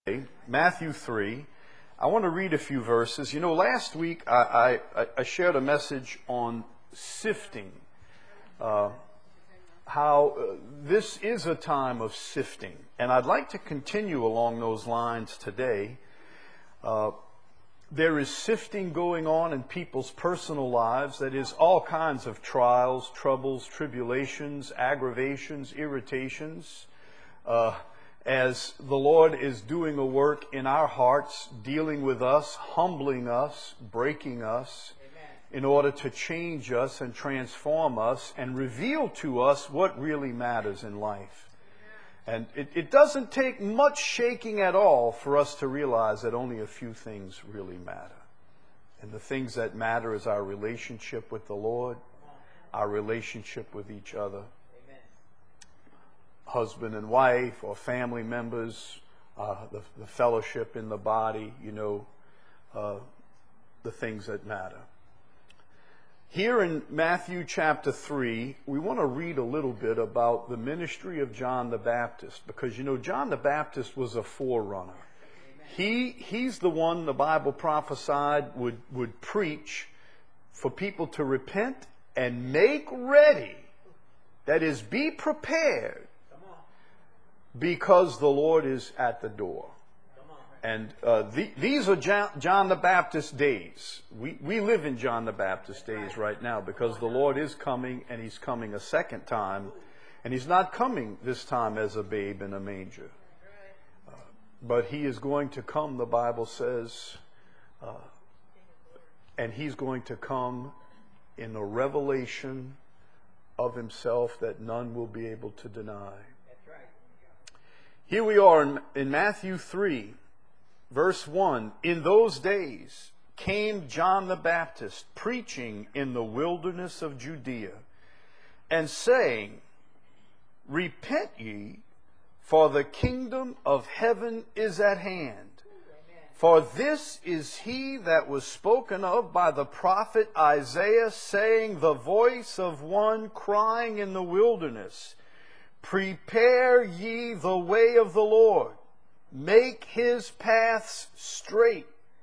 Matthew 3. I want to read a few verses. You know, last week I shared a message on sifting, how this is a time of sifting. And I'd like to continue along those lines today. There is sifting going on in people's personal lives. That is, all kinds of trials, troubles, tribulations, aggravations, irritations. As the Lord is doing a work in our hearts, dealing with us, humbling us, breaking us, in order to change us and transform us and reveal to us what really matters in life. And it doesn't take much shaking at all for us to realize that only a few things really matter. And the things that matter is our relationship with the Lord, our relationship with each other, husband and wife or family members, the fellowship in the body, the things that matter. Here in Matthew chapter 3, we want to read a little bit about the ministry of John the Baptist, because John the Baptist was a forerunner. He's the one the Bible prophesied would preach for people to repent and make ready. That is, be prepared, because the Lord is at the door. And these are John the Baptist days. We live in John the Baptist days right now, because the Lord is coming, and He's coming a second time. And He's not coming this time as a babe in a manger. But He is going to come, the Bible says, and He's going to come in a revelation of Himself that none will be able to deny. Here we are in Matthew 3. Verse 1, in those days came John the Baptist preaching in the wilderness of Judea and saying, repent ye, for the kingdom of heaven is at hand. For this is he that was spoken of by the prophet Isaiah, saying, the voice of one crying in the wilderness, prepare ye the way of the Lord. Make His paths straight.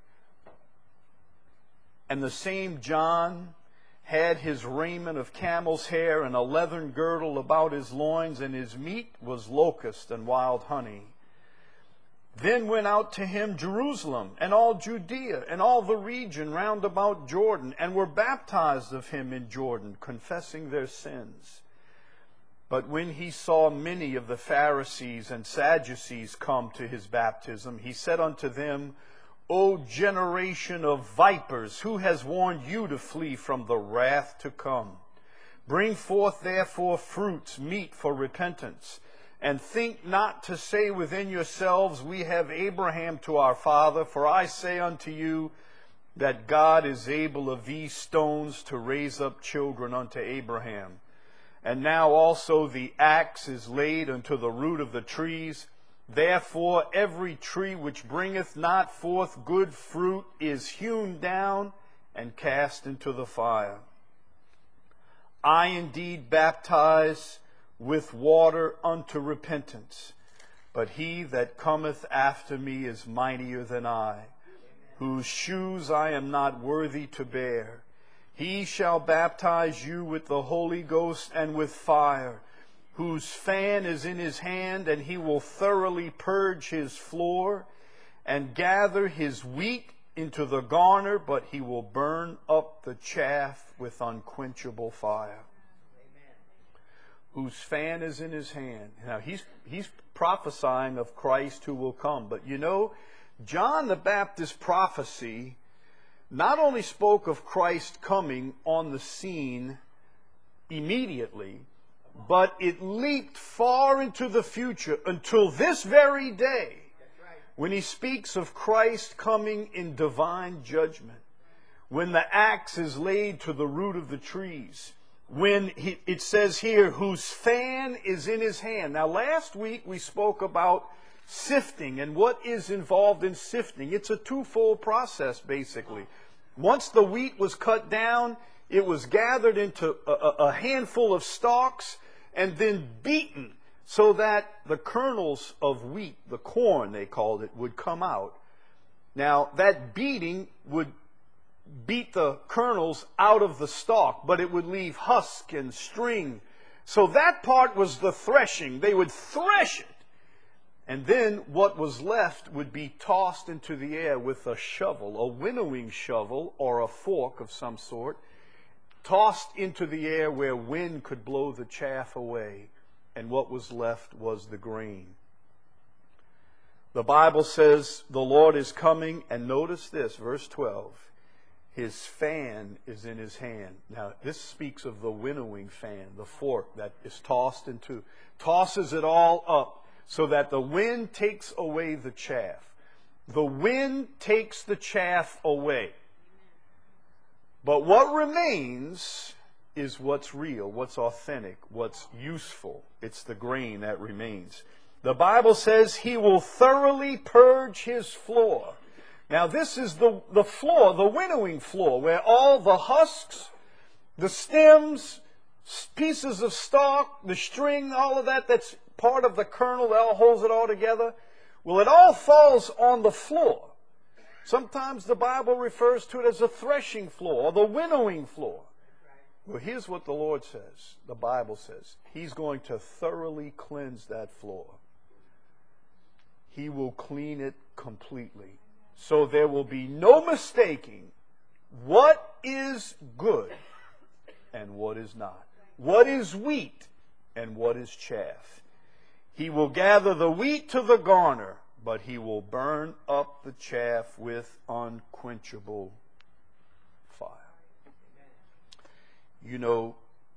And the same John had his raiment of camel's hair and a leathern girdle about his loins, and his meat was locust and wild honey. Then went out to him Jerusalem and all Judea and all the region round about Jordan, and were baptized of him in Jordan, confessing their sins. But when he saw many of the Pharisees and Sadducees come to his baptism, he said unto them, O generation of vipers, who has warned you to flee from the wrath to come? Bring forth therefore fruits meet for repentance, and think not to say within yourselves, we have Abraham to our father. For I say unto you, that God is able of these stones to raise up children unto Abraham. And now also the axe is laid unto the root of the trees. Therefore every tree which bringeth not forth good fruit is hewn down and cast into the fire. I indeed baptize with water unto repentance, but he that cometh after me is mightier than I, whose shoes I am not worthy to bear. He shall baptize you with the Holy Ghost and with fire, whose fan is in his hand, and he will thoroughly purge his floor and gather his wheat into the garner, but he will burn up the chaff with unquenchable fire. Whose fan is in his hand. Now he's prophesying of Christ who will come. But John the Baptist's prophecy not only spoke of Christ coming on the scene immediately, but it leaped far into the future until this very day, when he speaks of Christ coming in divine judgment, when the axe is laid to the root of the trees, when it says here, whose fan is in his hand. Now last week we spoke about sifting and what is involved in sifting. It's a twofold process, basically. Once the wheat was cut down, it was gathered into a handful of stalks and then beaten so that the kernels of wheat, the corn they called it, would come out. Now, that beating would beat the kernels out of the stalk, but it would leave husk and string. So that part was the threshing. They would thresh it. And then what was left would be tossed into the air with a shovel, a winnowing shovel or a fork of some sort, tossed into the air where wind could blow the chaff away. And what was left was the grain. The Bible says the Lord is coming, and notice this, verse 12. His fan is in his hand. Now, this speaks of the winnowing fan, the fork that is tosses it all up so that the wind takes away the chaff. The wind takes the chaff away. But what remains is what's real, what's authentic, what's useful. It's the grain that remains. The Bible says he will thoroughly purge his floor. Now this is the floor, the winnowing floor, where all the husks, the stems, pieces of stalk, the string, all of that that's part of the kernel that all holds it all together, well, it all falls on the floor. Sometimes the Bible refers to it as a threshing floor or the winnowing floor. Well, here's what the Lord says, the Bible says. He's going to thoroughly cleanse that floor. He will clean it completely. So there will be no mistaking what is good and what is not. What is wheat and what is chaff. He will gather the wheat to the garner, but he will burn up the chaff with unquenchable fire. You know,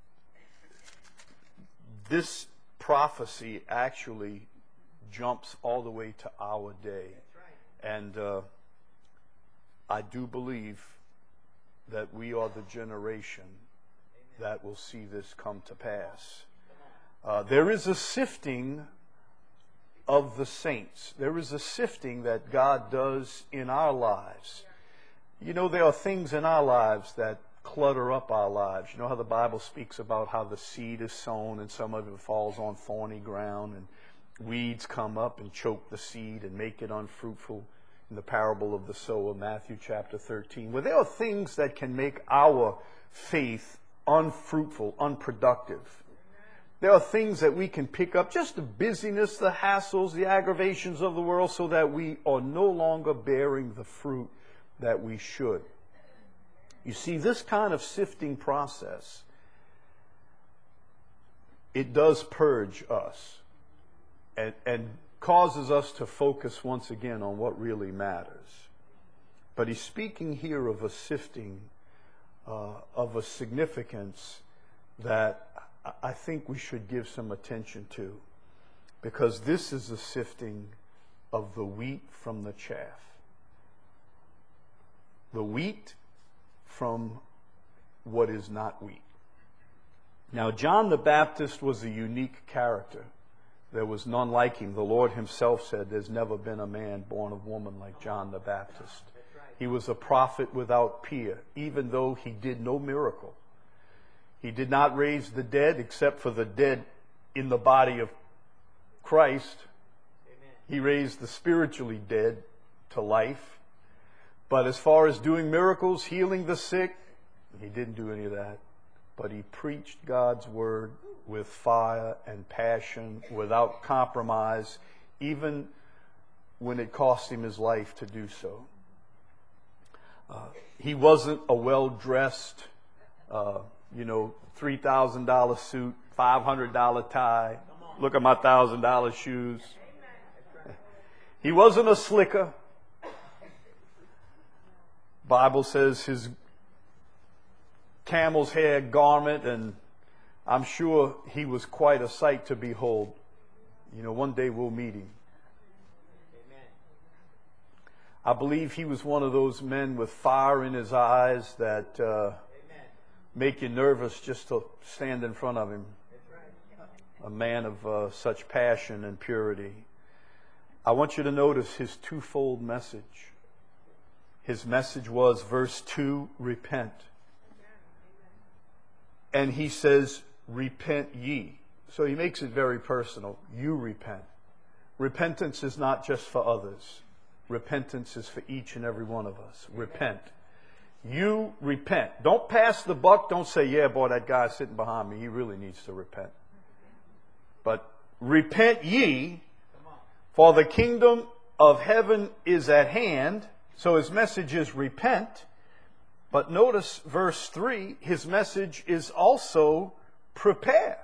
this prophecy actually jumps all the way to our day. And I do believe that we are the generation that will see this come to pass. There is a sifting of the saints. There is a sifting that God does in our lives. You know, there are things in our lives that clutter up our lives. You know how the Bible speaks about how the seed is sown and some of it falls on thorny ground and weeds come up and choke the seed and make it unfruitful in the parable of the sower, Matthew chapter 13. Well, there are things that can make our faith unfruitful, unproductive. There are things that we can pick up, just the busyness, the hassles, the aggravations of the world, so that we are no longer bearing the fruit that we should. You see, this kind of sifting process, it does purge us and causes us to focus once again on what really matters. But he's speaking here of a sifting of a significance that I think we should give some attention to, because this is a sifting of the wheat from the chaff. The wheat from what is not wheat. Now, John the Baptist was a unique character. There was none like him. The Lord himself said there's never been a man born of woman like John the Baptist. He was a prophet without peer, even though he did no miracle. He did not raise the dead except for the dead in the body of Christ. Amen. He raised the spiritually dead to life. But as far as doing miracles, healing the sick, he didn't do any of that. But he preached God's word with fire and passion, without compromise, even when it cost him his life to do so. He wasn't a well-dressed, $3,000 suit, $500 tie. Look at my $1,000 shoes. He wasn't a slicker. Bible says his camel's hair garment, and I'm sure he was quite a sight to behold. You know, one day we'll meet him. I believe he was one of those men with fire in his eyes that make you nervous just to stand in front of him. A man of such passion and purity. I want you to notice his twofold message. His message was, verse 2, repent. And he says, repent ye. So he makes it very personal. You repent. Repentance is not just for others. Repentance is for each and every one of us. Repent. You repent. Don't pass the buck. Don't say, yeah, boy, that guy sitting behind me, he really needs to repent. But repent ye, for the kingdom of heaven is at hand. So his message is repent. But notice verse 3, his message is also prepare.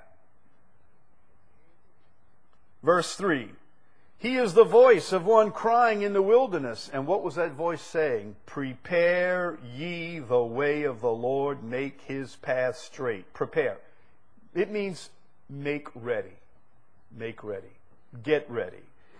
Verse 3, he is the voice of one crying in the wilderness. And what was that voice saying? Prepare ye the way of the Lord, make his path straight. Prepare. It means make ready. Make ready. Get ready.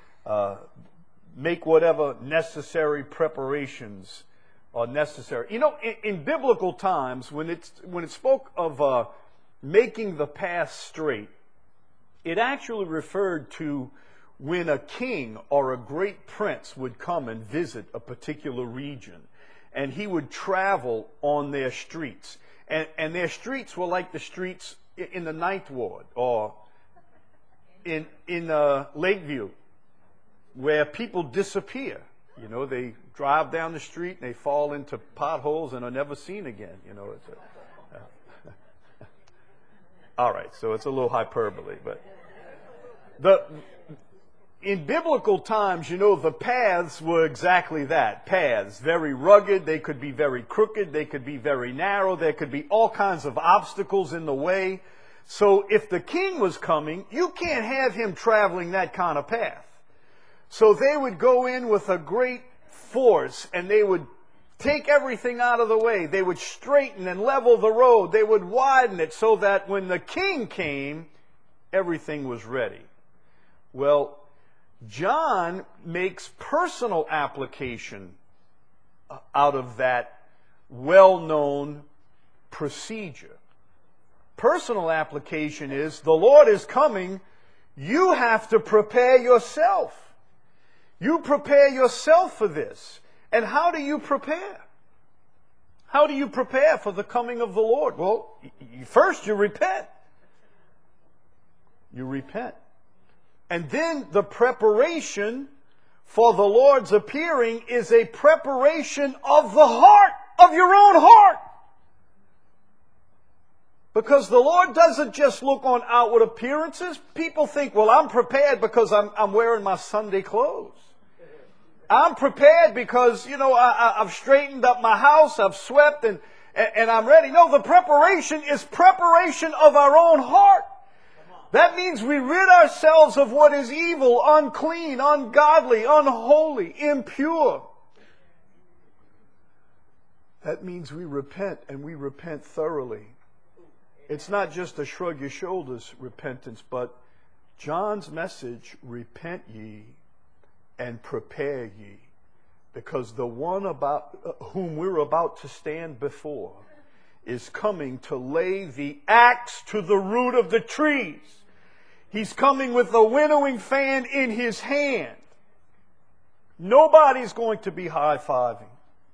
Make whatever necessary preparations are necessary. You know, in biblical times, when it spoke of making the path straight, it actually referred to when a king or a great prince would come and visit a particular region, and he would travel on their streets. And their streets were like the streets in the Ninth Ward or in Lakeview, where people disappear. You know, they drive down the street and they fall into potholes and are never seen again. You know, all right, so it's a little hyperbole, but in biblical times, you know, the paths were exactly that. Paths, very rugged. They could be very crooked. They could be very narrow. There could be all kinds of obstacles in the way. So if the king was coming, you can't have him traveling that kind of path. So they would go in with a great force and they would take everything out of the way. They would straighten and level the road. They would widen it so that when the king came, everything was ready. Well, John makes personal application out of that well-known procedure. Personal application is, the Lord is coming, you have to prepare yourself. You prepare yourself for this. And how do you prepare? How do you prepare for the coming of the Lord? Well, first you repent. You repent. And then the preparation for the Lord's appearing is a preparation of the heart, of your own heart. Because the Lord doesn't just look on outward appearances. People think, well, I'm prepared because I'm wearing my Sunday clothes. I'm prepared because, you know, I've straightened up my house, I've swept, and I'm ready. No, the preparation is preparation of our own heart. That means we rid ourselves of what is evil, unclean, ungodly, unholy, impure. That means we repent, and we repent thoroughly. It's not just a shrug your shoulders repentance, but John's message, repent ye and prepare ye. Because the one whom we're about to stand before is coming to lay the axe to the root of the trees. He's coming with a winnowing fan in his hand. Nobody's going to be high-fiving.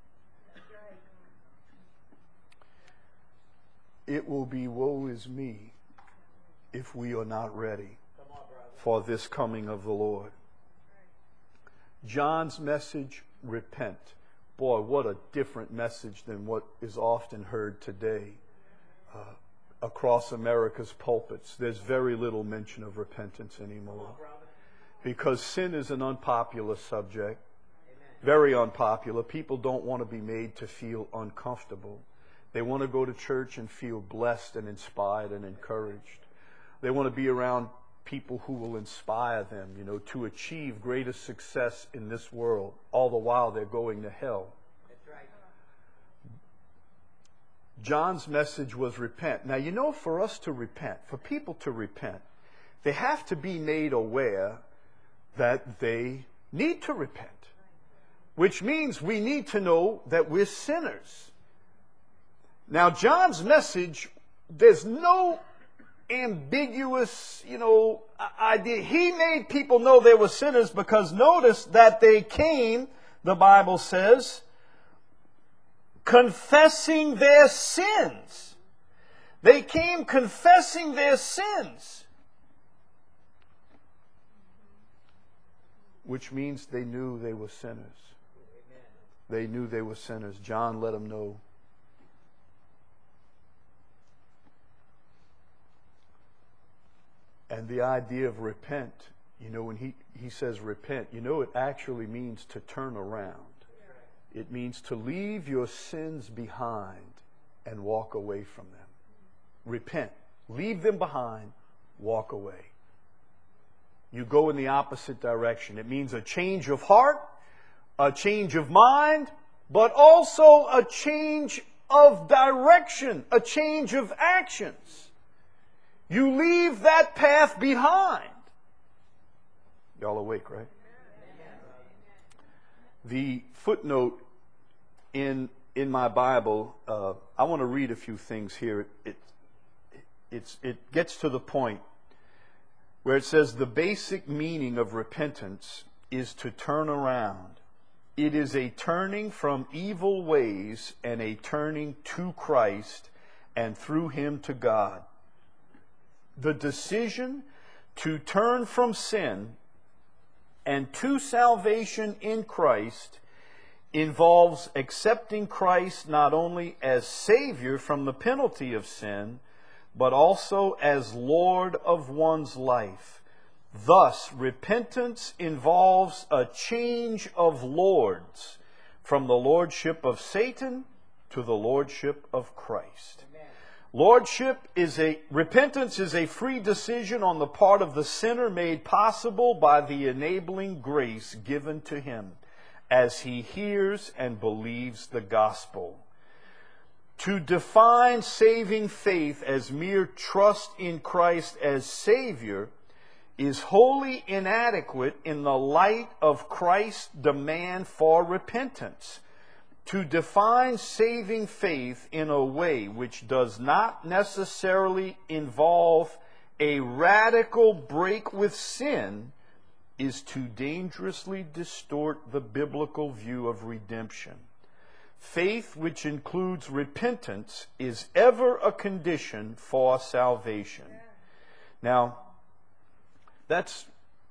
It will be woe is me if we are not ready for this coming of the Lord. John's message, repent. Boy, what a different message than what is often heard today across America's pulpits. There's very little mention of repentance anymore. Because sin is an unpopular subject. Very unpopular. People don't want to be made to feel uncomfortable. They want to go to church and feel blessed and inspired and encouraged. They want to be around people who will inspire them, you know, to achieve greater success in this world, all the while they're going to hell. That's right. John's message was repent. Now, you know, for us to repent, for people to repent, they have to be made aware that they need to repent, which means we need to know that we're sinners. Now, John's message, there's no ambiguous, idea. He made people know they were sinners because notice that they came, the Bible says, confessing their sins. They came confessing their sins. which means they knew they were sinners. They knew they were sinners. John let them know. And the idea of repent, you know, when he says repent, you know, it actually means to turn around. It means to leave your sins behind and walk away from them. Repent. Leave them behind. Walk away. You go in the opposite direction. It means a change of heart, a change of mind, but also a change of direction, a change of actions. You leave that path behind. Y'all awake, right? The footnote in my Bible, I want to read a few things here. It gets to the point where it says the basic meaning of repentance is to turn around. It is a turning from evil ways and a turning to Christ and through Him to God. The decision to turn from sin and to salvation in Christ involves accepting Christ not only as Savior from the penalty of sin, but also as Lord of one's life. Thus, repentance involves a change of lords from the lordship of Satan to the lordship of Christ. Repentance is a free decision on the part of the sinner made possible by the enabling grace given to him as he hears and believes the gospel. To define saving faith as mere trust in Christ as Savior is wholly inadequate in the light of Christ's demand for repentance. To define saving faith in a way which does not necessarily involve a radical break with sin is to dangerously distort the biblical view of redemption. Faith which includes repentance is ever a condition for salvation. Now, that's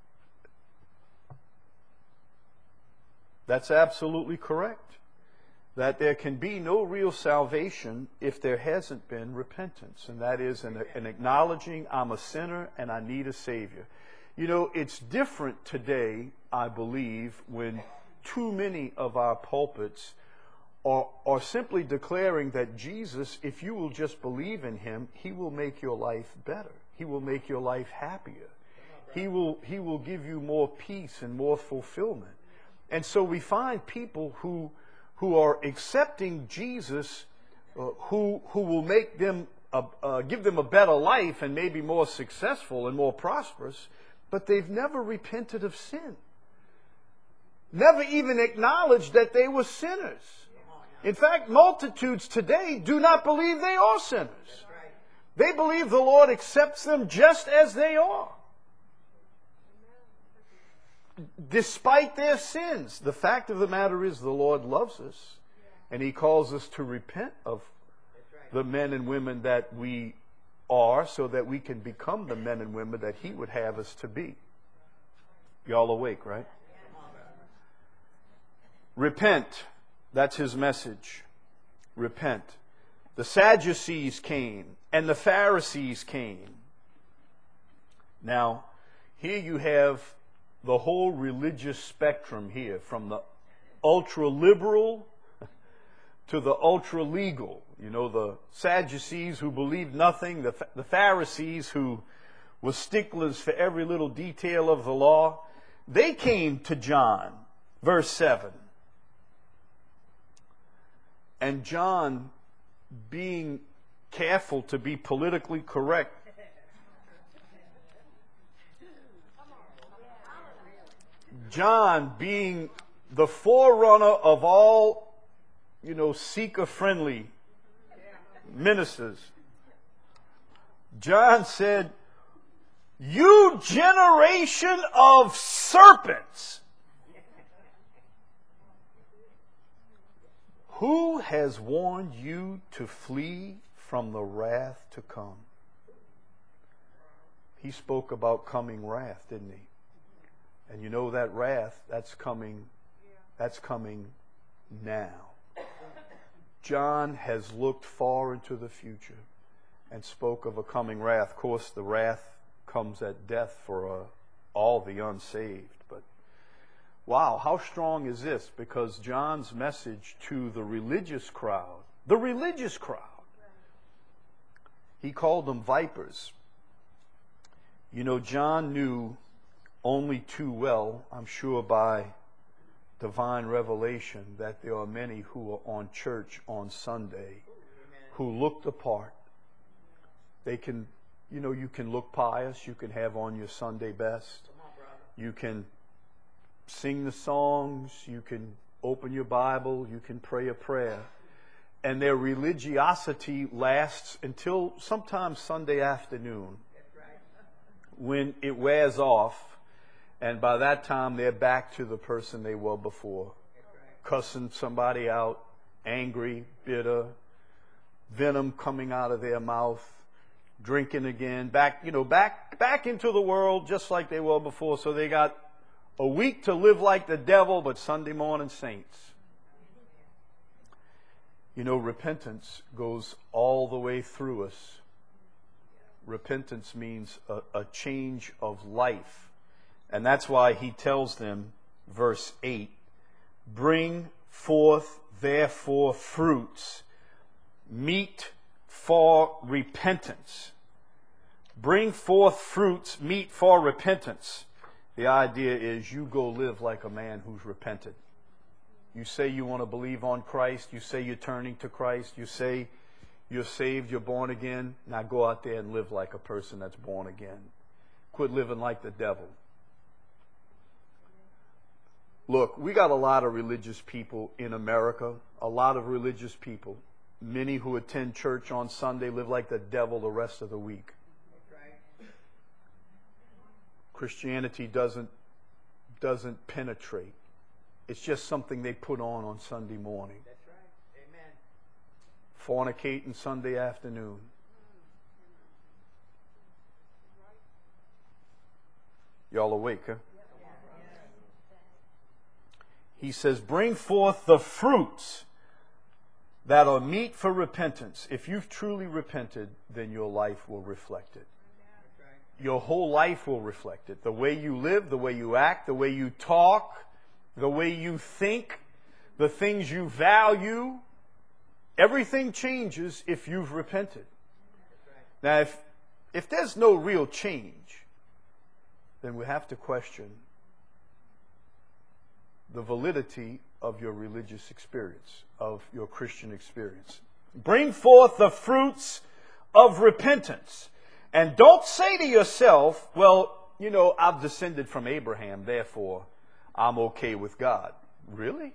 absolutely correct. That there can be no real salvation if there hasn't been repentance. And that is an acknowledging I'm a sinner and I need a Savior. You know, it's different today, I believe, when too many of our pulpits are simply declaring that Jesus, if you will just believe in Him, He will make your life better. He will make your life happier. He will give you more peace and more fulfillment. And so we find people who are accepting Jesus, who will make them give them a better life and maybe more successful and more prosperous, but they've never repented of sin. Never even acknowledged that they were sinners. In fact, multitudes today do not believe they are sinners. They believe the Lord accepts them just as they are, despite their sins. The fact of the matter is the Lord loves us, and He calls us to repent of the men and women that we are so that we can become the men and women that He would have us to be. Y'all awake, right? Repent. That's His message. Repent. The Sadducees came and the Pharisees came. Now, here you have the whole religious spectrum here, from the ultra-liberal to the ultra-legal. You know, the Sadducees who believed nothing, the Pharisees who were sticklers for every little detail of the law. They came to John, verse 7. And John, being careful to be politically correct, John, being the forerunner of all, seeker-friendly ministers, John said, "You generation of serpents, who has warned you to flee from the wrath to come?" He spoke about coming wrath, didn't he? And you know that wrath, that's coming now. John has looked far into the future and spoke of a coming wrath. Of course, the wrath comes at death for all the unsaved. But wow, how strong is this? Because John's message to the religious crowd, he called them vipers. You know, John knew only too well, I'm sure by divine revelation, that there are many who are on church on Sunday who look the part. They can, you can look pious, you can have on your Sunday best, you can sing the songs, you can open your Bible, you can pray a prayer, and their religiosity lasts until sometime Sunday afternoon when it wears off. And by that time, they're back to the person they were before. Cussing somebody out, angry, bitter, venom coming out of their mouth, drinking again, back into the world just like they were before. So they got a week to live like the devil, but Sunday morning saints. Repentance goes all the way through us. Repentance means a change of life. And that's why he tells them, verse 8, bring forth therefore fruits, meet for repentance. Bring forth fruits, meet for repentance. The idea is you go live like a man who's repented. You say you want to believe on Christ. You say you're turning to Christ. You say you're saved, you're born again. Now go out there and live like a person that's born again. Quit living like the devil. Look, we got a lot of religious people in America, a lot of religious people. Many who attend church on Sunday live like the devil the rest of the week. Christianity doesn't penetrate. It's just something they put on Sunday morning. That's right. Amen. Fornicating Sunday afternoon. Y'all awake, huh? He says, bring forth the fruits that are meet for repentance. If you've truly repented, then your life will reflect it. Your whole life will reflect it. The way you live, the way you act, the way you talk, the way you think, the things you value, everything changes if you've repented. Now, if there's no real change, then we have to question the validity of your religious experience, of your Christian experience. Bring forth the fruits of repentance. And don't say to yourself, well, I've descended from Abraham, therefore I'm okay with God. Really?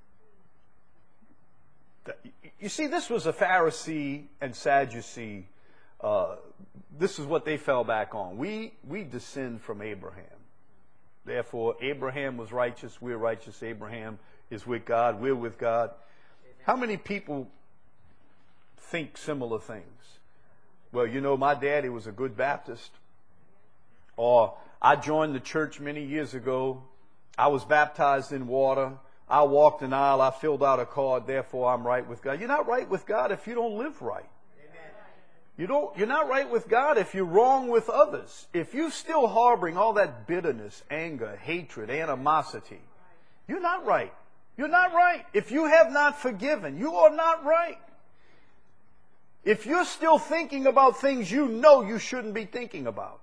You see, this was a Pharisee and Sadducee. This is what they fell back on. We descend from Abraham. Therefore, Abraham was righteous, we're righteous. Abraham is with God, we're with God. How many people think similar things? Well, my daddy was a good Baptist. Or I joined the church many years ago. I was baptized in water. I walked an aisle. I filled out a card. Therefore, I'm right with God. You're not right with God if you don't live right. You're not right with God if you're wrong with others. If you're still harboring all that bitterness, anger, hatred, animosity, you're not right. You're not right. If you have not forgiven, you are not right. If you're still thinking about things you know you shouldn't be thinking about.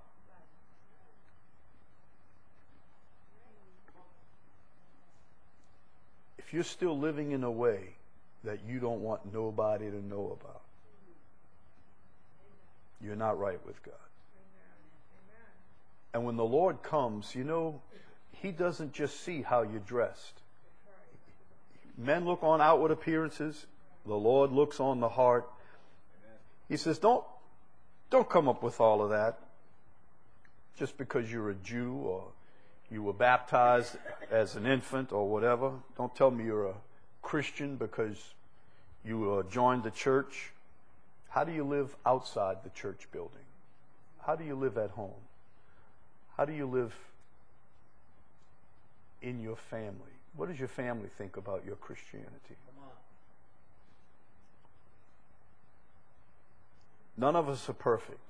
If you're still living in a way that you don't want nobody to know about, you're not right with God. And when the Lord comes, He doesn't just see how you're dressed. Men look on outward appearances. The Lord looks on the heart. He says, don't come up with all of that just because you're a Jew or you were baptized as an infant or whatever. Don't tell me you're a Christian because you joined the church. How do you live outside the church building? How do you live at home? How do you live in your family. What does your family think about your Christianity? None of us are perfect.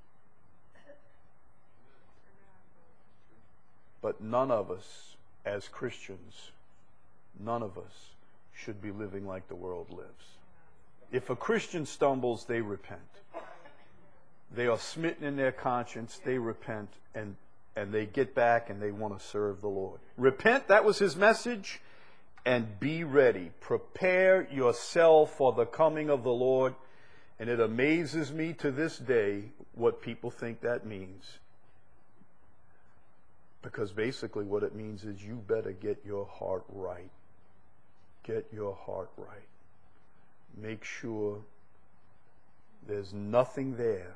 But none of us, as Christians, none of us should be living like the world lives. If a Christian stumbles, they repent. They are smitten in their conscience, they repent, and they get back and they want to serve the Lord. Repent, that was his message, and be ready. Prepare yourself for the coming of the Lord. And it amazes me to this day what people think that means. Because basically what it means is you better get your heart right. Get your heart right. Make sure there's nothing there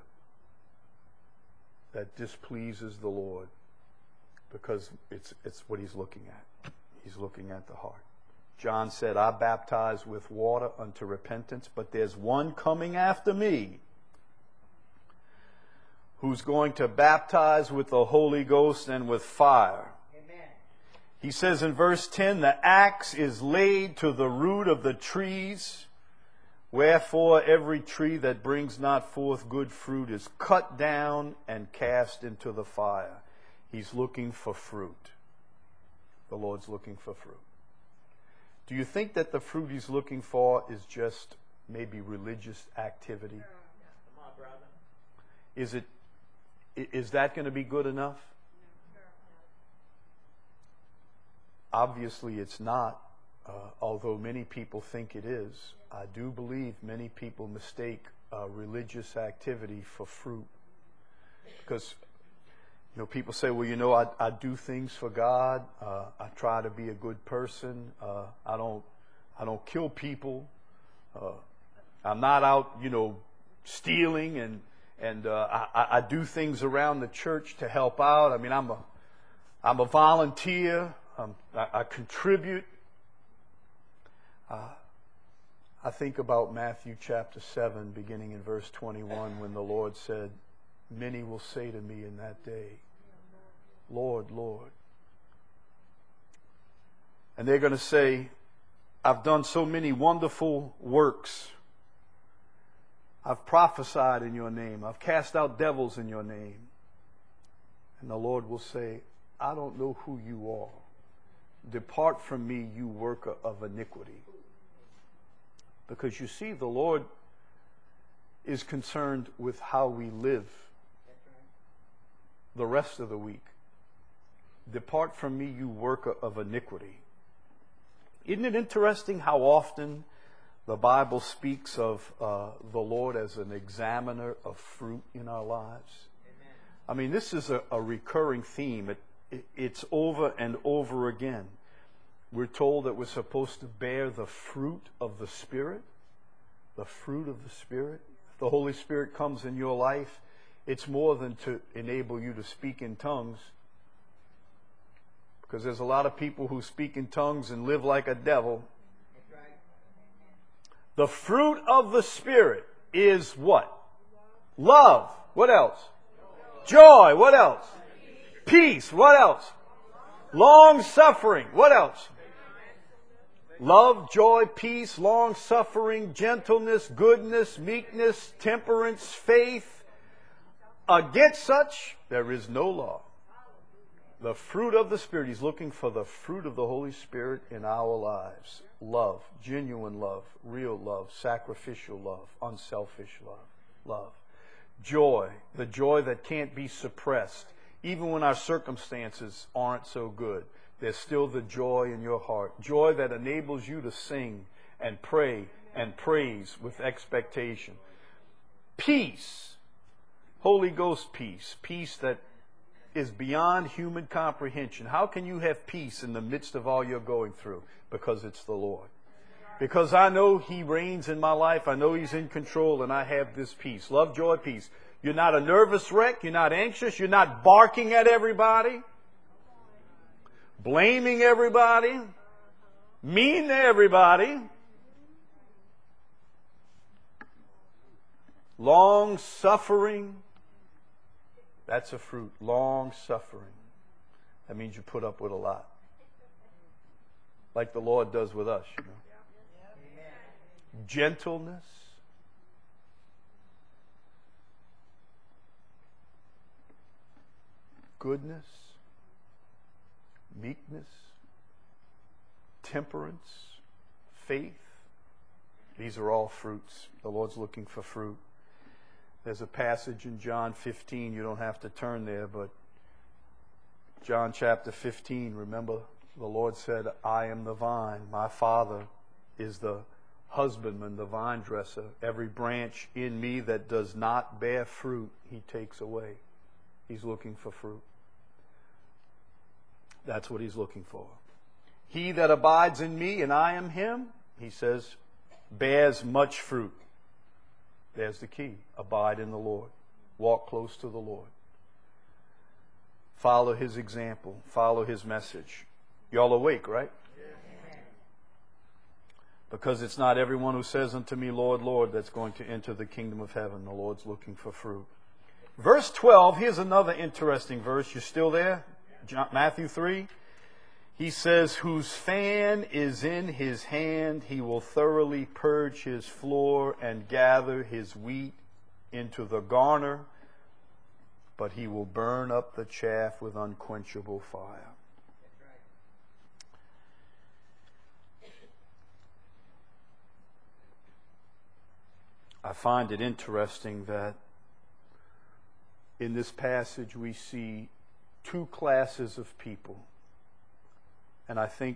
that displeases the Lord, because it's what he's looking at. He's looking at the heart. John said, I baptize with water unto repentance, but there's one coming after me who's going to baptize with the Holy Ghost and with fire. Amen. He says in verse 10, the axe is laid to the root of the trees, wherefore every tree that brings not forth good fruit is cut down and cast into the fire. He's looking for fruit. The Lord's looking for fruit. Do you think that the fruit he's looking for is just maybe religious activity? Come on, brother. Is that going to be good enough? Obviously it's not, although many people think it is. I do believe many people mistake religious activity for fruit. Because people say, well, I do things for God. I try to be a good person. I don't kill people. I'm not out, stealing, and I do things around the church to help out. I mean, I'm a volunteer. I contribute. I think about Matthew chapter 7, beginning in verse 21, when the Lord said, many will say to me in that day, Lord, Lord. And they're going to say, I've done so many wonderful works. I've prophesied in your name. I've cast out devils in your name. And the Lord will say, I don't know who you are. Depart from me, you worker of iniquity. Because you see, the Lord is concerned with how we live the rest of the week. Depart from me, you worker of iniquity. Isn't it interesting how often the Bible speaks of the Lord as an examiner of fruit in our lives? Amen. I mean, this is a recurring theme. It's over and over again. We're told that we're supposed to bear the fruit of the Spirit. The fruit of the Spirit. If the Holy Spirit comes in your life, it's more than to enable you to speak in tongues. Because there's a lot of people who speak in tongues and live like a devil. That's right. The fruit of the Spirit is what? Love. What else? Joy. What else? Peace. What else? Long suffering. What else? Love, joy, peace, long suffering, gentleness, goodness, meekness, temperance, faith. Against such there is no law. The fruit of the Spirit. He's looking for the fruit of the Holy Spirit in our lives. Love, genuine love, real love, sacrificial love, unselfish love. Love. Joy, the joy that can't be suppressed. Even when our circumstances aren't so good, there's still the joy in your heart. Joy that enables you to sing and pray and praise with expectation. Peace, Holy Ghost peace, peace that is beyond human comprehension. How can you have peace in the midst of all you're going through? Because it's the Lord. Because I know He reigns in my life. I know He's in control, and I have this peace. Love, joy, peace. You're not a nervous wreck. You're not anxious. You're not barking at everybody, blaming everybody, mean to everybody. Long suffering. That's a fruit. Long suffering. That means you put up with a lot. like the Lord does with us, you know. Gentleness, goodness, meekness, temperance, faith. These are all fruits. The Lord's looking for fruit. There's a passage in John 15. You don't have to turn there, but John chapter 15, remember the Lord said, I am the vine. My Father is the husbandman, the vine dresser. Every branch in me that does not bear fruit, he takes away. He's looking for fruit. That's what he's looking for. He that abides in me and I am him, he says, bears much fruit. There's the key. Abide in the Lord. Walk close to the Lord. Follow his example. Follow his message. Y'all awake, right? Because it's not everyone who says unto me, Lord, Lord, that's going to enter the kingdom of heaven. The Lord's looking for fruit. Verse 12, here's another interesting verse. You still there? Matthew 3. He says, whose fan is in his hand, he will thoroughly purge his floor and gather his wheat into the garner, but he will burn up the chaff with unquenchable fire. I find it interesting that in this passage we see two classes of people. And I think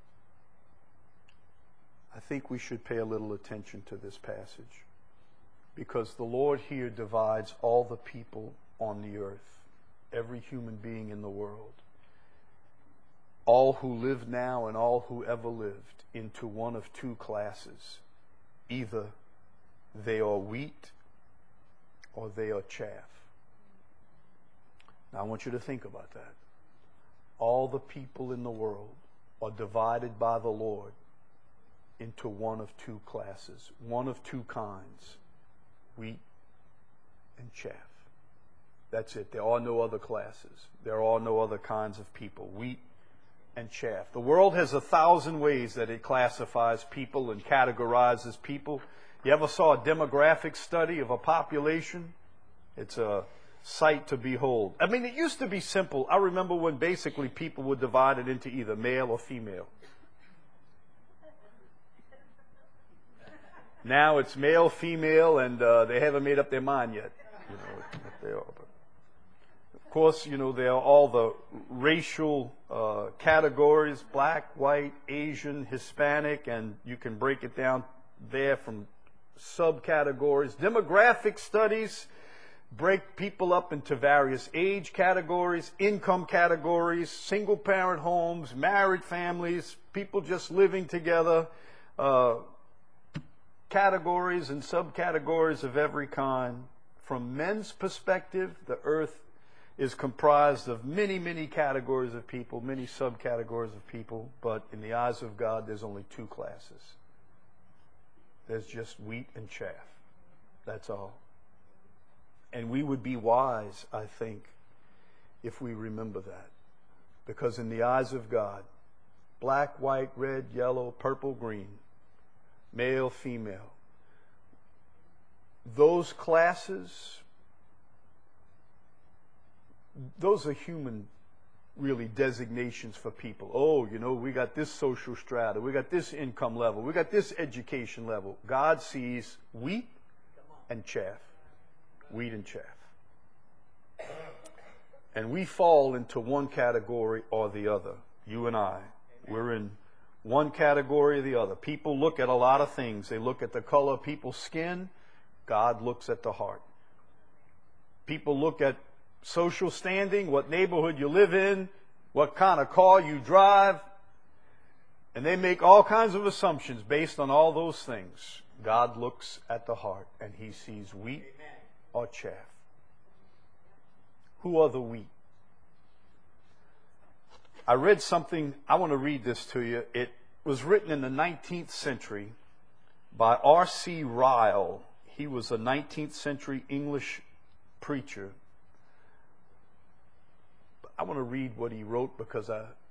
we should pay a little attention to this passage, because the Lord here divides all the people on the earth, every human being in the world, all who live now and all who ever lived, into one of two classes. Either they are wheat or they are chaff. Now I want you to think about that. All the people in the world are divided by the Lord into one of two classes, one of two kinds, wheat and chaff. That's it. There are no other classes. There are no other kinds of people, wheat and chaff. The world has 1,000 ways that it classifies people and categorizes people. You ever saw a demographic study of a population? It's a sight to behold. I mean, it used to be simple. I remember when basically people were divided into either male or female. Now it's male, female, and they haven't made up their mind yet. You know, what they are. But of course, you know, there are all the racial categories: black, white, Asian, Hispanic, and you can break it down there from subcategories. Demographic studies break people up into various age categories, income categories, single parent homes, married families, people just living together, categories and subcategories of every kind. From men's perspective, the earth is comprised of many, many categories of people, many subcategories of people, but in the eyes of God, there's only two classes. There's just wheat and chaff. That's all. And we would be wise, I think, if we remember that. Because in the eyes of God, black, white, red, yellow, purple, green, male, female, those classes, those are human, really, designations for people. Oh, you know, we got this social strata, we got this income level, we got this education level. God sees wheat and chaff. Wheat and chaff. And we fall into one category or the other. You and I. We're in one category or the other. People look at a lot of things. They look at the color of people's skin. God looks at the heart. People look at social standing, what neighborhood you live in, what kind of car you drive, and they make all kinds of assumptions based on all those things. God looks at the heart, and he sees wheat or chaff. Who are the wheat? I read something, I want to read this to you. It was written in the 19th century by R.C. Ryle. He was a 19th century English preacher. I want to read what he wrote because I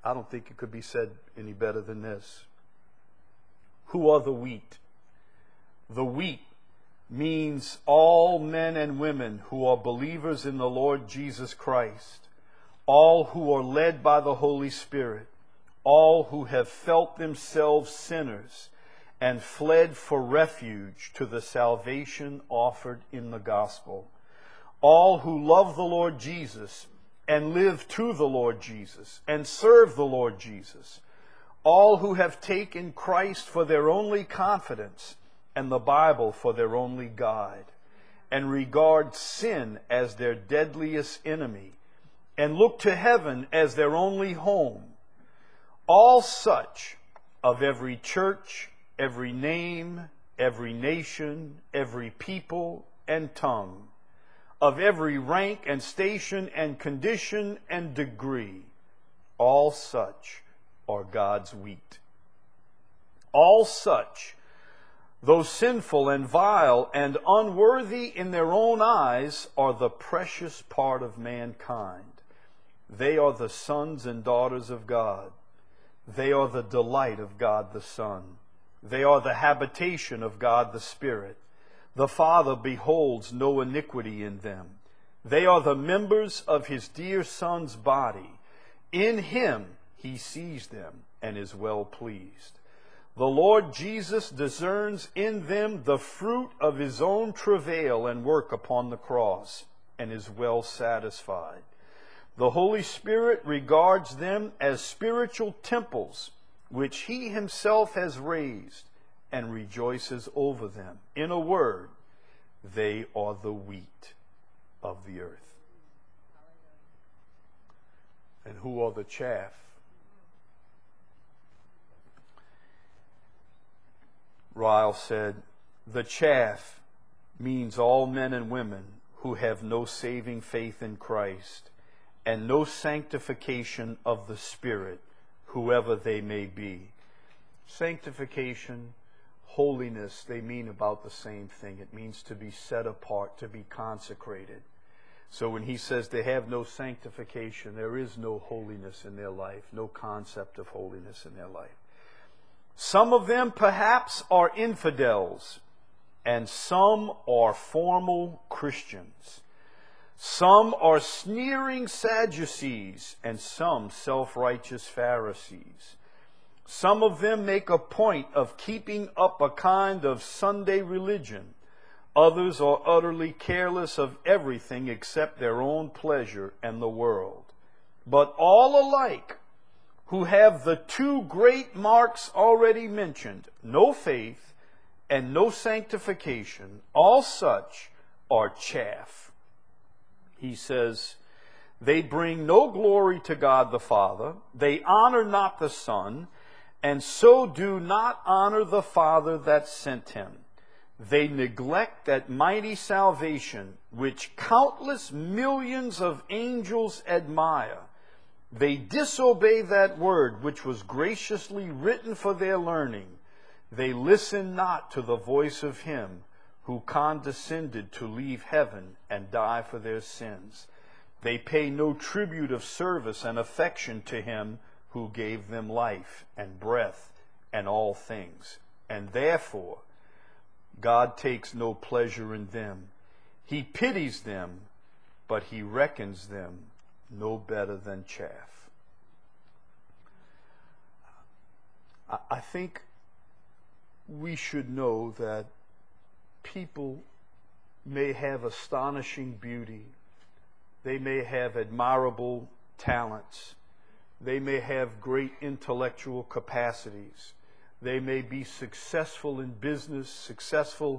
I don't think it could be said any better than this. Who are the wheat? The wheat means all men and women who are believers in the Lord Jesus Christ, all who are led by the Holy Spirit, all who have felt themselves sinners and fled for refuge to the salvation offered in the gospel, all who love the Lord Jesus and live to the Lord Jesus and serve the Lord Jesus, all who have taken Christ for their only confidence and the Bible for their only guide, and regard sin as their deadliest enemy, and look to heaven as their only home. All such of every church, every name, every nation, every people and tongue, of every rank and station and condition and degree, all such are God's wheat. All such, though sinful and vile and unworthy in their own eyes, are the precious part of mankind. They are the sons and daughters of God. They are the delight of God the Son. They are the habitation of God the Spirit. The Father beholds no iniquity in them. They are the members of His dear Son's body. In Him He sees them and is well pleased. The Lord Jesus discerns in them the fruit of His own travail and work upon the cross, and is well satisfied. The Holy Spirit regards them as spiritual temples, which He Himself has raised, and rejoices over them. In a word, they are the wheat of the earth. And who are the chaff? Ryle said, the chaff means all men and women who have no saving faith in Christ and no sanctification of the Spirit, whoever they may be. Sanctification, holiness, they mean about the same thing. It means to be set apart, to be consecrated. So when he says they have no sanctification, there is no holiness in their life, no concept of holiness in their life. Some of them perhaps are infidels, and some are formal Christians. Some are sneering Sadducees, and some self-righteous Pharisees. Some of them make a point of keeping up a kind of Sunday religion. Others are utterly careless of everything except their own pleasure and the world. But all alike, who have the two great marks already mentioned, no faith and no sanctification, all such are chaff. He says, they bring no glory to God the Father, they honor not the Son, and so do not honor the Father that sent him. They neglect that mighty salvation which countless millions of angels admire. They disobey that word which was graciously written for their learning. They listen not to the voice of Him who condescended to leave heaven and die for their sins. They pay no tribute of service and affection to Him who gave them life and breath and all things. And therefore, God takes no pleasure in them. He pities them, but He reckons them no better than chaff. I think we should know that people may have astonishing beauty. They may have admirable talents. They may have great intellectual capacities. They may be successful in business, successful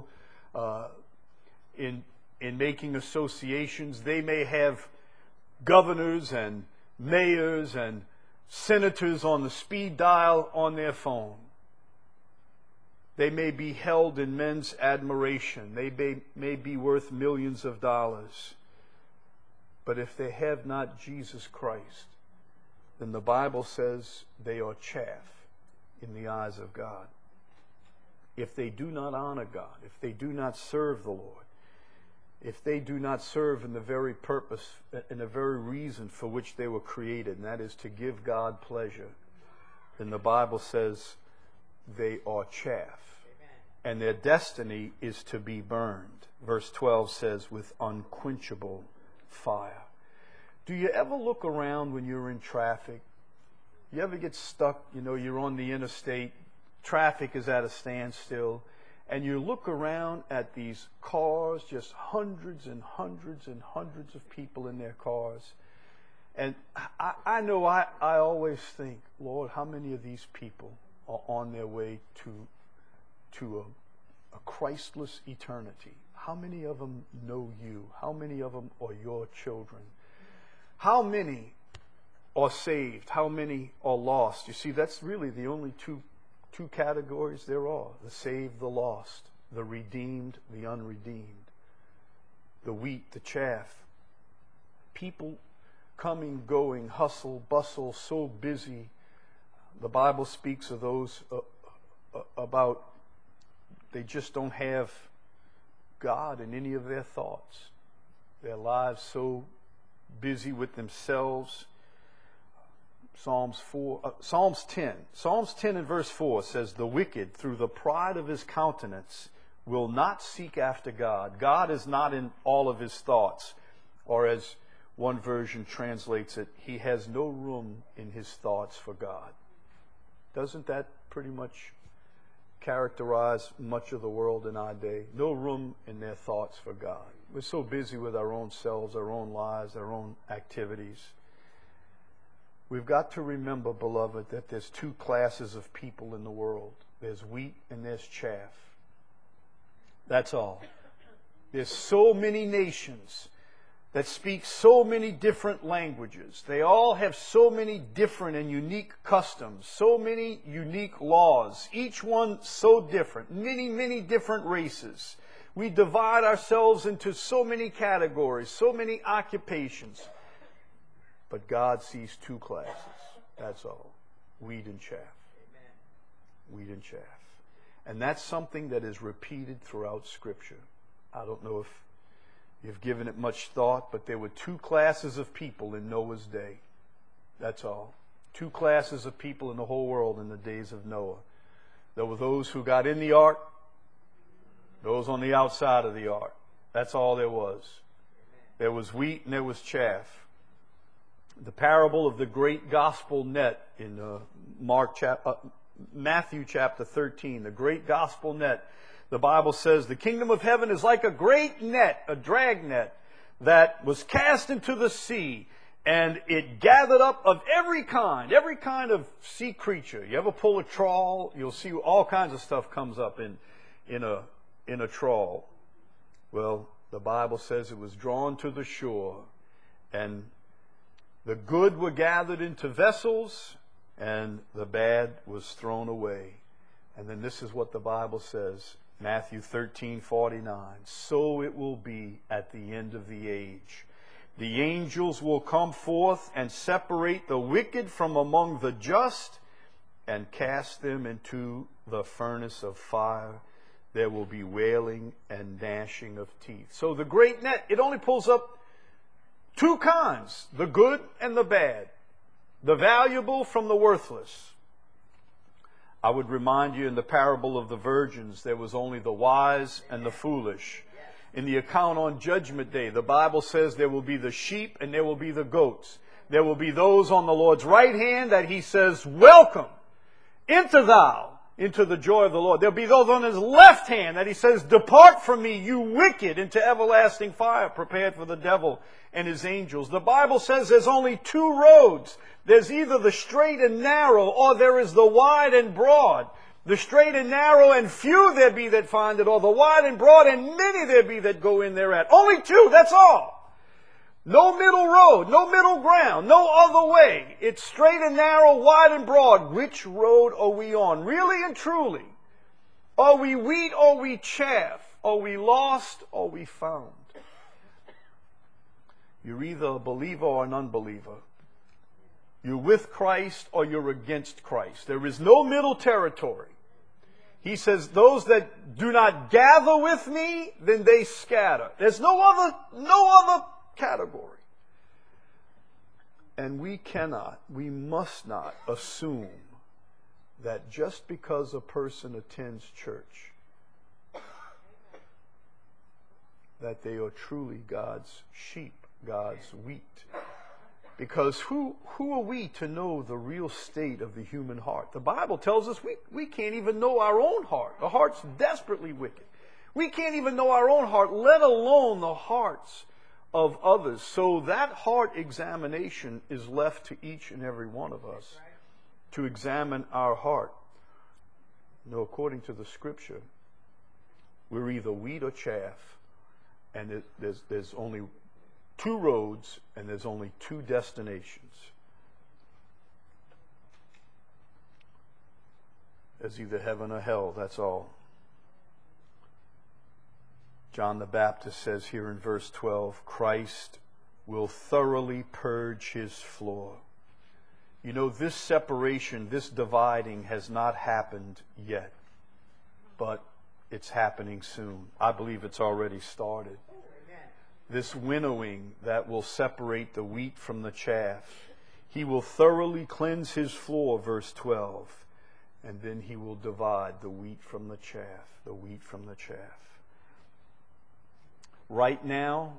in making associations. They may have governors and mayors and senators on the speed dial on their phone. They may be held in men's admiration. They may be worth millions of dollars. But if they have not Jesus Christ, then the Bible says they are chaff in the eyes of God. If they do not honor God, if they do not serve the Lord, if they do not serve in the very purpose and the very reason for which they were created, and that is to give God pleasure, then the Bible says they are chaff. And their destiny is to be burned. Verse 12 says, with unquenchable fire. Do you ever look around when you're in traffic? You ever get stuck, you're on the interstate, traffic is at a standstill, and you look around at these cars, just hundreds and hundreds and hundreds of people in their cars. And I know I always think, Lord, how many of these people are on their way to a Christless eternity? How many of them know you? How many of them are your children? How many are saved? How many are lost? You see, that's really the only two categories there are. The saved, the lost. The redeemed, the unredeemed. The wheat, the chaff. People coming, going, hustle, bustle, so busy. The Bible speaks of those about they just don't have God in any of their thoughts. Their lives so busy with themselves. Psalms 10 and verse 4 says, the wicked through the pride of his countenance will not seek after God. God is not in all of his thoughts. Or as one version translates it, he has no room in his thoughts for God. Doesn't that pretty much characterize much of the world in our day? No room in their thoughts for God. We're so busy with our own selves, our own lives, our own activities. We've got to remember, beloved, that there's two classes of people in the world. There's wheat and there's chaff. That's all. There's so many nations that speak so many different languages. They all have so many different and unique customs, so many unique laws, each one so different, many, many different races. We divide ourselves into so many categories, so many occupations. But God sees two classes. That's all. Wheat and chaff. Amen. Wheat and chaff. And that's something that is repeated throughout Scripture. I don't know if you've given it much thought, but there were two classes of people in Noah's day. That's all. Two classes of people in the whole world in the days of Noah. There were those who got in the ark, those on the outside of the ark. That's all there was. There was wheat and there was chaff. The parable of the great gospel net in Matthew chapter 13, the great gospel net. The Bible says the kingdom of heaven is like a great net, a drag net, that was cast into the sea, and it gathered up of every kind of sea creature. You ever pull a trawl, you'll see all kinds of stuff comes up in a trawl. Well, the Bible says it was drawn to the shore, and the good were gathered into vessels, and the bad was thrown away. And then this is what the Bible says, Matthew 13:49. So it will be at the end of the age. The angels will come forth and separate the wicked from among the just and cast them into the furnace of fire. There will be wailing and gnashing of teeth. So the great net, it only pulls up two kinds, the good and the bad, the valuable from the worthless. I would remind you in the parable of the virgins, there was only the wise and the foolish. In the account on Judgment Day, the Bible says there will be the sheep and there will be the goats. There will be those on the Lord's right hand that he says, welcome, enter thou into the joy of the Lord. There'll be those on his left hand that he says, depart from me, you wicked, into everlasting fire, prepared for the devil and his angels. The Bible says there's only two roads. There's either the straight and narrow, or there is the wide and broad. The straight and narrow, and few there be that find it, or the wide and broad, and many there be that go in thereat. Only two, that's all. No middle road, no middle ground, no other way. It's straight and narrow, wide and broad. Which road are we on? Really and truly. Are we wheat or are we chaff? Are we lost or are we found? You're either a believer or an unbeliever. You're with Christ or you're against Christ. There is no middle territory. He says, those that do not gather with me, then they scatter. There's no other category. And we must not assume that just because a person attends church, that they are truly God's sheep, God's wheat. Because who are we to know the real state of the human heart? The Bible tells us we can't even know our own heart. The heart's desperately wicked. We can't even know our own heart, let alone the hearts of others. So that heart examination is left to each and every one of us to examine our heart. According to the Scripture, we're either wheat or chaff, and there's only two roads, and there's only two destinations. There's either heaven or hell, that's all. John the Baptist says here in verse 12, Christ will thoroughly purge his floor. This separation, this dividing has not happened yet, but it's happening soon. I believe it's already started. This winnowing that will separate the wheat from the chaff. He will thoroughly cleanse his floor, verse 12, and then he will divide the wheat from the chaff, the wheat from the chaff. Right now,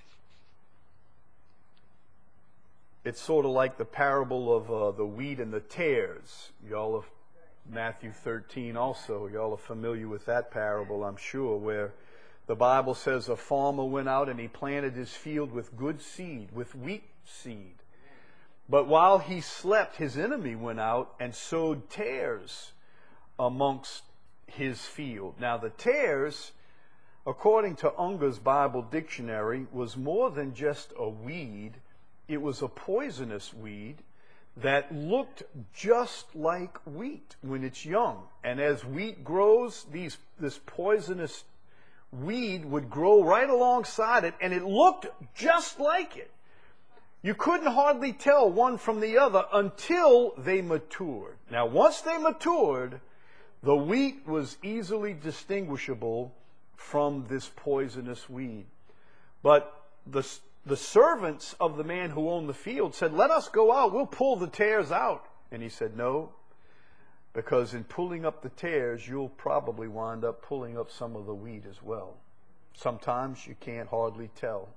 it's sort of like the parable of the wheat and the tares. Y'all have Matthew 13 also. Y'all are familiar with that parable, I'm sure, where the Bible says a farmer went out and he planted his field with good seed, with wheat seed. But while he slept, his enemy went out and sowed tares amongst his field. Now the tares, according to Unger's Bible Dictionary, was more than just a weed. It was a poisonous weed that looked just like wheat when it's young. And as wheat grows, this poisonous weed would grow right alongside it, and it looked just like it. You couldn't hardly tell one from the other until they matured. Now, once they matured, the wheat was easily distinguishable from this poisonous weed. But the servants of the man who owned the field said, let us go out, we'll pull the tares out. And he said, no, because in pulling up the tares, you'll probably wind up pulling up some of the wheat as well. Sometimes you can't hardly tell.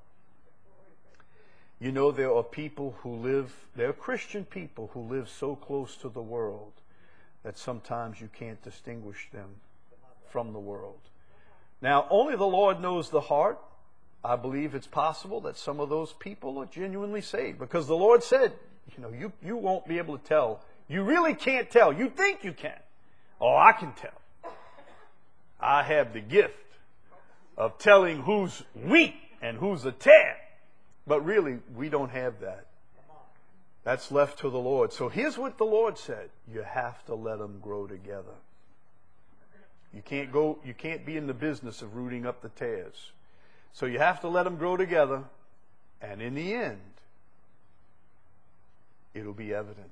There are people there are Christian people who live so close to the world that sometimes you can't distinguish them from the world. Now, only the Lord knows the heart. I believe it's possible that some of those people are genuinely saved, because the Lord said, you won't be able to tell. You really can't tell. You think you can. Oh, I can tell. I have the gift of telling who's wheat and who's a tare. But really, we don't have that. That's left to the Lord. So here's what the Lord said. You have to let them grow together. You can't be in the business of rooting up the tares. So you have to let them grow together, and in the end, it'll be evident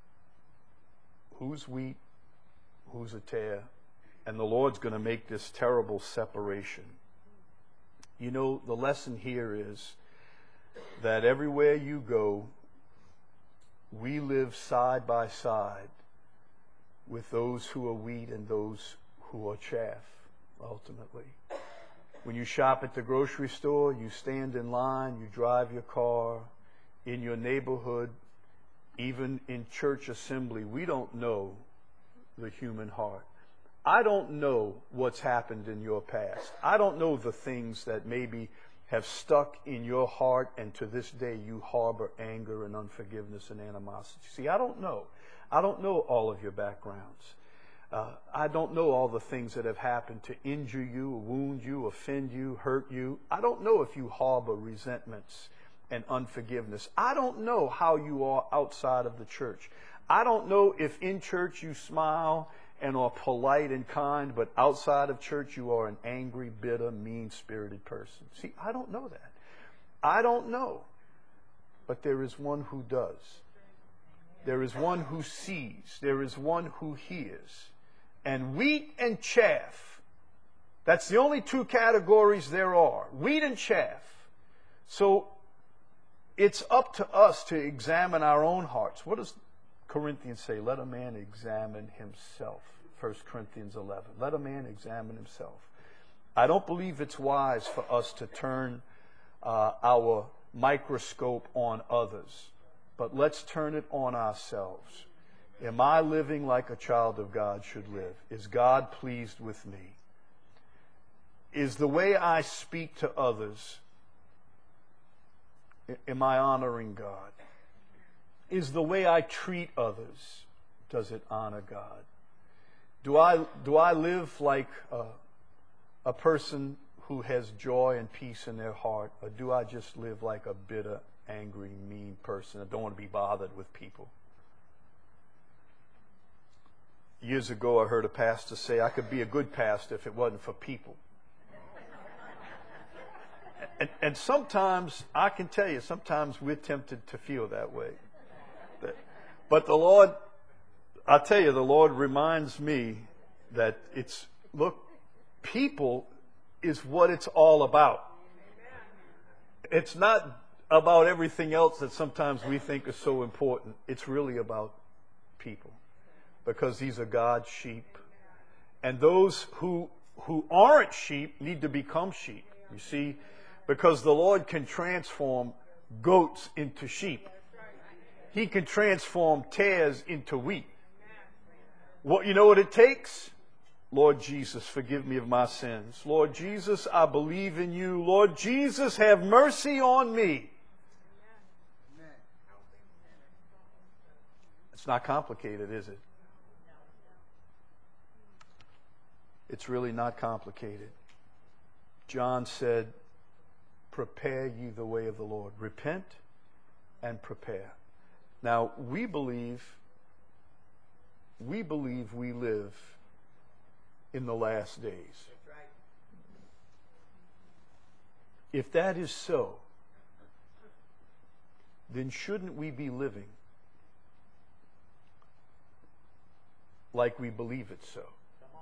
who's wheat, who's a tare, and the Lord's going to make this terrible separation. The lesson here is that everywhere you go, we live side by side with those who are wheat and those who are chaff, ultimately. When you shop at the grocery store, you stand in line, you drive your car, in your neighborhood, even in church assembly, we don't know the human heart. I don't know what's happened in your past. I don't know the things that maybe have stuck in your heart, and to this day you harbor anger and unforgiveness and animosity. See, I don't know. I don't know all of your backgrounds. I don't know all the things that have happened to injure you, wound you, offend you, hurt you. I don't know if you harbor resentments and unforgiveness. I don't know how you are outside of the church. I don't know if in church you smile and are polite and kind, but outside of church you are an angry, bitter, mean-spirited person. See, I don't know that. I don't know. But there is one who does. There is one who sees. There is one who hears. And wheat and chaff. That's the only two categories there are. Wheat and chaff. So it's up to us to examine our own hearts. What does Corinthians say? Let a man examine himself. 1 Corinthians 11. Let a man examine himself. I don't believe it's wise for us to turn our microscope on others, but let's turn it on ourselves. Am I living like a child of God should live? Is God pleased with me? Is the way I speak to others, am I honoring God? Is the way I treat others, does it honor God? Do I live like a person who has joy and peace in their heart, or do I just live like a bitter, angry, mean person that don't want to be bothered with people? Years ago, I heard a pastor say, I could be a good pastor if it wasn't for people. And sometimes, I can tell you, sometimes we're tempted to feel that way. But the Lord, I tell you, the Lord reminds me that people is what it's all about. It's not about everything else that sometimes we think is so important. It's really about people, because these are God's sheep. And those who aren't sheep need to become sheep. You see, because the Lord can transform goats into sheep. He can transform tares into wheat. You know what it takes? Lord Jesus, forgive me of my sins. Lord Jesus, I believe in you. Lord Jesus, have mercy on me. It's not complicated, is it? It's really not complicated. John said, prepare ye the way of the Lord. Repent and prepare. Now, we believe we live in the last days. If that is so, then shouldn't we be living like we believe it's so?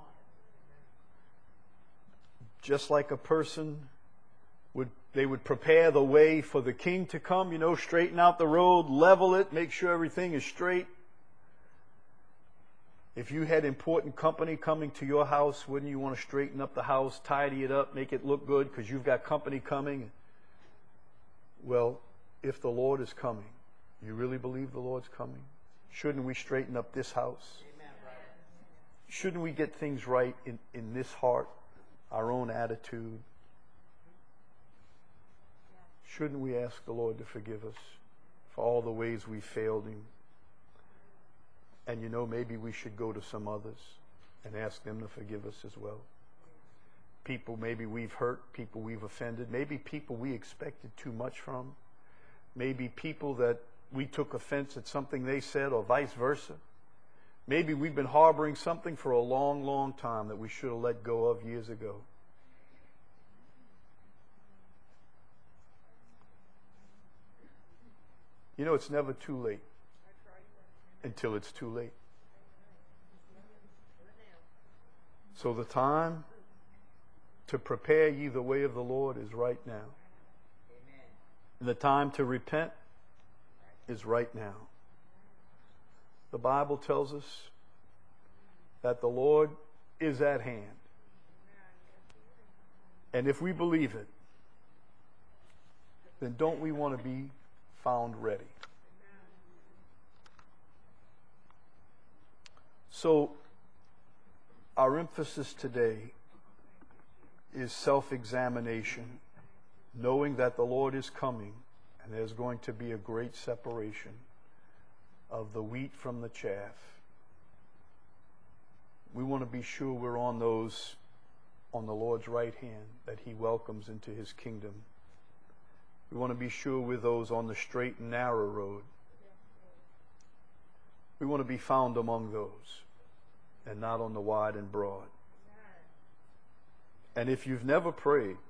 Just like a person would prepare the way for the king to come, straighten out the road, level it, make sure everything is straight. If you had important company coming to your house, wouldn't you want to straighten up the house, tidy it up, make it look good because you've got company coming? Well, if the Lord is coming, you really believe the Lord's coming? Shouldn't we straighten up this house? Shouldn't we get things right in this heart, our own attitude? Shouldn't we ask the Lord to forgive us for all the ways we failed Him? And maybe we should go to some others and ask them to forgive us as well. People maybe we've hurt, people we've offended, maybe people we expected too much from, maybe people that we took offense at something they said, or vice versa. Maybe we've been harboring something for a long, long time that we should have let go of years ago. It's never too late until it's too late. So the time to prepare ye the way of the Lord is right now. And the time to repent is right now. The Bible tells us that the Lord is at hand. And if we believe it, then don't we want to be found ready? So, our emphasis today is self-examination, knowing that the Lord is coming and there's going to be a great separation of the wheat from the chaff. We want to be sure we're on those on the Lord's right hand that He welcomes into His kingdom. We want to be sure we're those on the straight and narrow road. We want to be found among those and not on the wide and broad. And if you've never prayed,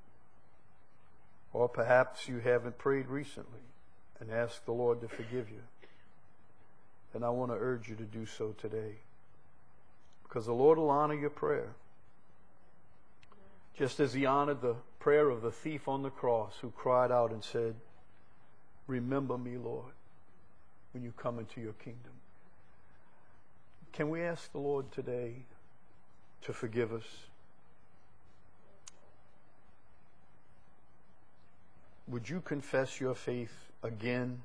or perhaps you haven't prayed recently and asked the Lord to forgive you, then I want to urge you to do so today. because the Lord will honor your prayer. Just as he honored the prayer of the thief on the cross who cried out and said, "Remember me, Lord, when you come into your kingdom." Can we ask the Lord today to forgive us? Would you confess your faith again?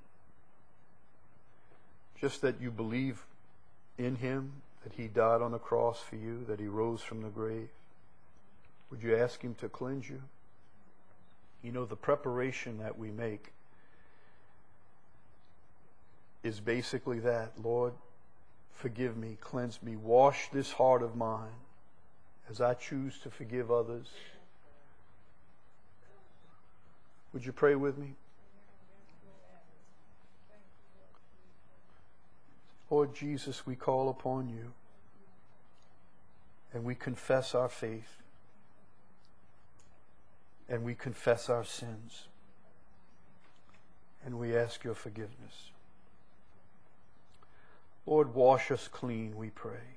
Just that you believe in him, that he died on the cross for you, that he rose from the grave. Would you ask him to cleanse you? You know, the preparation that we make is basically that. Lord, forgive me, cleanse me, wash this heart of mine as I choose to forgive others. Would you pray with me? Lord Jesus, we call upon you and we confess our faith and we confess our sins and we ask your forgiveness. Lord, wash us clean, we pray.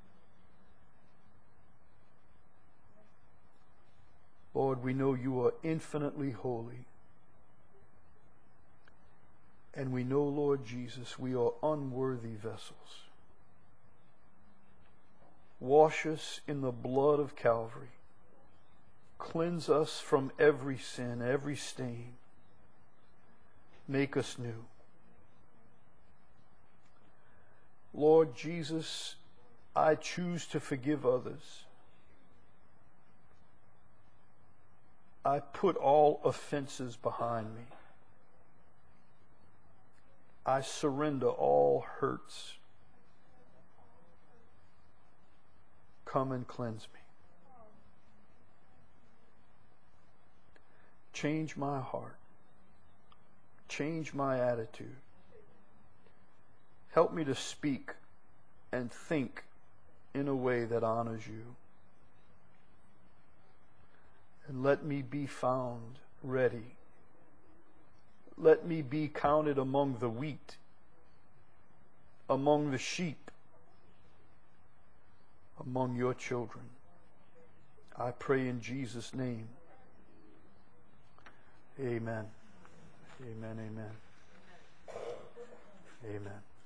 Lord, we know you are infinitely holy. And we know, Lord Jesus, we are unworthy vessels. Wash us in the blood of Calvary. Cleanse us from every sin, every stain. Make us new. Lord Jesus, I choose to forgive others. I put all offenses behind me. I surrender all hurts. Come and cleanse me. Change my heart. Change my attitude. Help me to speak and think in a way that honors you. And let me be found ready. Let me be counted among the wheat, among the sheep, among your children. I pray in Jesus' name. Amen. Amen. Amen. Amen.